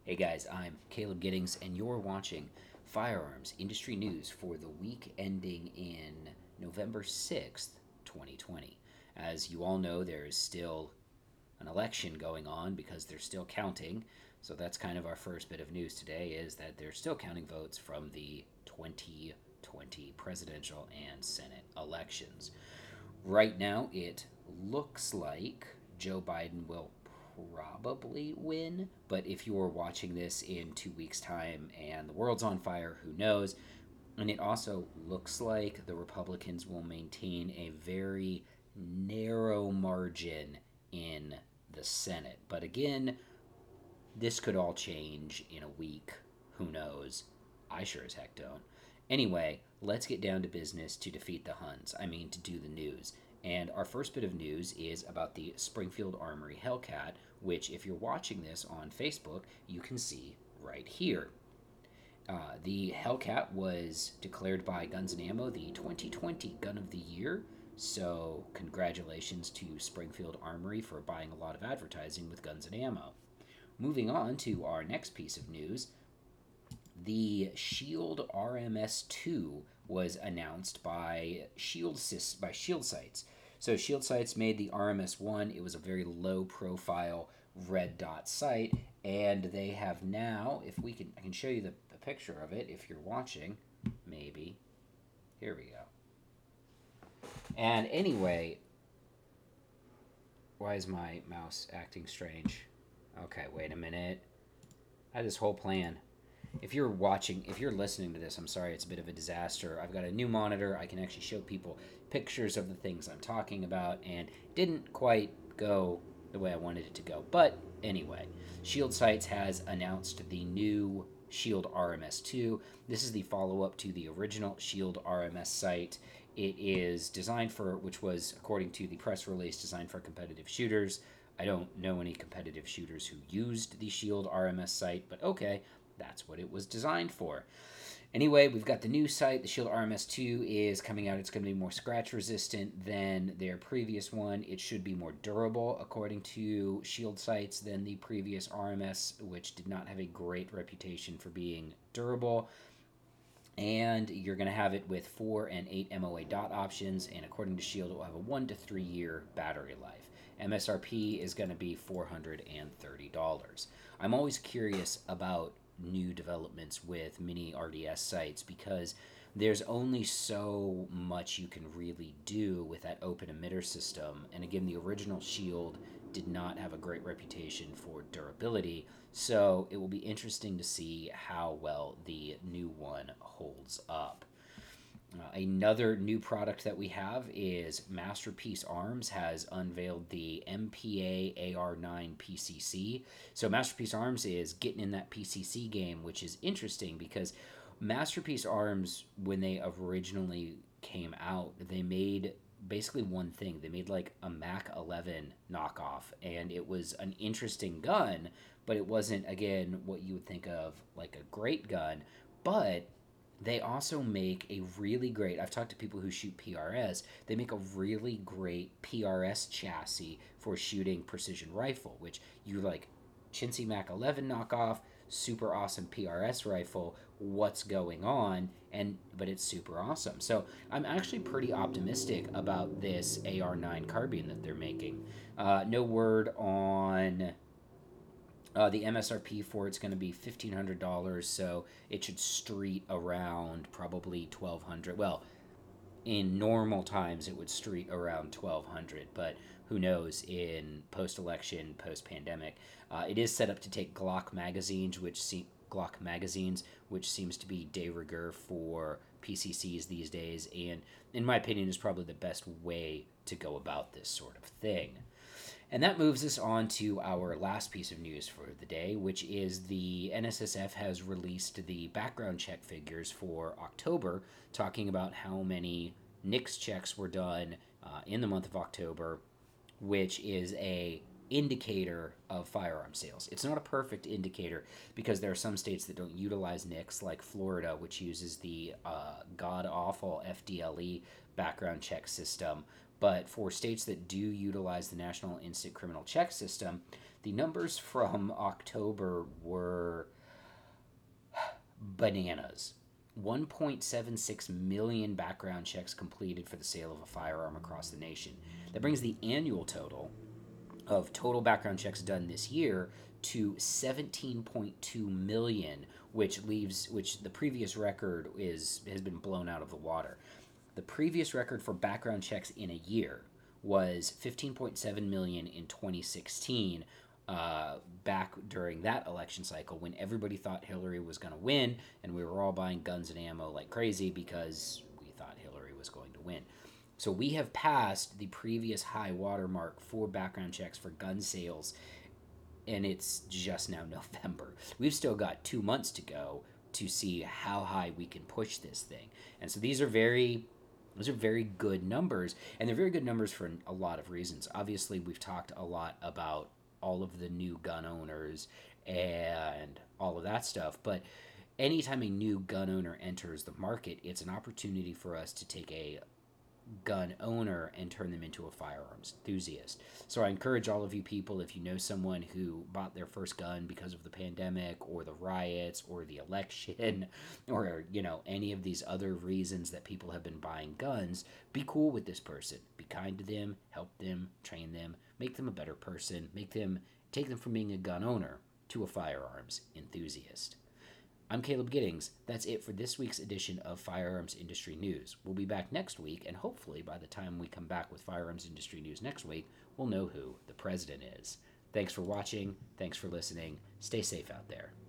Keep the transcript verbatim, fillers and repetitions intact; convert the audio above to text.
Hey guys, I'm Caleb Giddings, and you're watching Firearms Industry News for the week ending in November sixth, twenty twenty. As you all know, there is still an election going on because they're still counting. So that's kind of our first bit of news today is that they're still counting votes from the twenty twenty presidential and Senate elections. Right now, it looks like Joe Biden will probably win, but if you're watching this in two weeks' time and the world's on fire, who knows? And it also looks like the Republicans will maintain a very narrow margin in the Senate. But again, this could all change in a week. Who knows? I sure as heck don't. Anyway, let's get down to business to defeat the Huns. I mean, to do the news. And our first bit of news is about the Springfield Armory Hellcat, which, if you're watching this on Facebook, you can see right here. Uh, the Hellcat was declared by Guns and Ammo the twenty twenty Gun of the Year. So, congratulations to Springfield Armory for buying a lot of advertising with Guns and Ammo. Moving on to our next piece of news, the Shield R M S two was announced by Shield by Shield Sights. So Shield Sights made the R M S one. It was a very low profile red dot sight, and they have now, if we can, I can show you the, the picture of it if you're watching, maybe. Here we go. And anyway, why is my mouse acting strange? Okay, wait a minute. I had this whole plan. If you're watching, if you're listening to this, I'm sorry, it's a bit of a disaster. I've got a new monitor. I can actually show people pictures of the things I'm talking about, and it didn't quite go the way I wanted it to go. But anyway, Shield Sights has announced the new Shield R M S two. This is the follow-up to the original Shield R M S sight. It is designed for, which was, according to the press release, designed for competitive shooters. I don't know any competitive shooters who used the Shield R M S sight, but okay, that's what it was designed for. Anyway, we've got the new sight. The Shield R M S two is coming out. It's going to be more scratch resistant than their previous one. It should be more durable, according to Shield Sights, than the previous R M S, which did not have a great reputation for being durable. And you're going to have it with four and eight M O A dot options, and according to Shield, it will have a one to three year battery life. M S R P is going to be four hundred thirty dollars. I'm always curious about new developments with mini R D S sights because there's only so much you can really do with that open emitter system. And again, the original Shield did not have a great reputation for durability, so it will be interesting to see how well the new one holds up. Uh, another new product that we have is Masterpiece Arms has unveiled the M P A A R nine P C C. So Masterpiece Arms is getting in that P C C game, which is interesting because Masterpiece Arms, when they originally came out, they made basically one thing. They made like a Mac eleven knockoff, and it was an interesting gun, but it wasn't, again, what you would think of like a great gun. But they also make a really great, I've talked to people who shoot P R S, they make a really great P R S chassis for shooting precision rifle, which you like chintzy Mac eleven knockoff, super awesome P R S rifle, what's going on? And but it's super awesome. So I'm actually pretty optimistic about this A R nine carbine that they're making. Uh, no word on uh, the M S R P for it's going to be fifteen hundred dollars, so it should street around probably twelve hundred dollars. Well, in normal times, it would street around twelve hundred dollars, but who knows in post-election, post-pandemic. Uh, it is set up to take Glock magazines, which se- Glock magazines, which seems to be de rigueur for P C Cs these days, and in my opinion, is probably the best way to go about this sort of thing. And that moves us on to our last piece of news for the day, which is the N S S F has released the background check figures for October, talking about how many NICS checks were done uh, in the month of October, which is a indicator of firearm sales. It's not a perfect indicator because there are some states that don't utilize NICS, like Florida, which uses the uh, god-awful F D L E background check system. But for states that do utilize the National Instant Criminal Check System, The numbers from October were bananas. one point seven six million background checks completed for the sale of a firearm across the nation. That brings the annual total of total background checks done this year to seventeen point two million, which leaves which the previous record is has been blown out of the water. The previous record for background checks in a year was fifteen point seven million in twenty sixteen, uh, back during that election cycle when everybody thought Hillary was going to win and we were all buying guns and ammo like crazy because we thought Hillary was going to win. So we have passed the previous high watermark for background checks for gun sales, and it's just now November. We've still got two months to go to see how high we can push this thing. And so these are very those are very good numbers, and they're very good numbers for a lot of reasons. Obviously, we've talked a lot about all of the new gun owners and all of that stuff, but anytime a new gun owner enters the market, it's an opportunity for us to take a gun owner and turn them into a firearms enthusiast. So I encourage all of you people, if you know someone who bought their first gun because of the pandemic or the riots or the election or, you know, any of these other reasons that people have been buying guns, be cool with this person. Be kind to them, help them, train them, make them a better person, make them take them from being a gun owner to a firearms enthusiast. I'm Caleb Giddings. That's it for this week's edition of Firearms Industry News. We'll be back next week, and hopefully by the time we come back with Firearms Industry News next week, we'll know who the president is. Thanks for watching. Thanks for listening. Stay safe out there.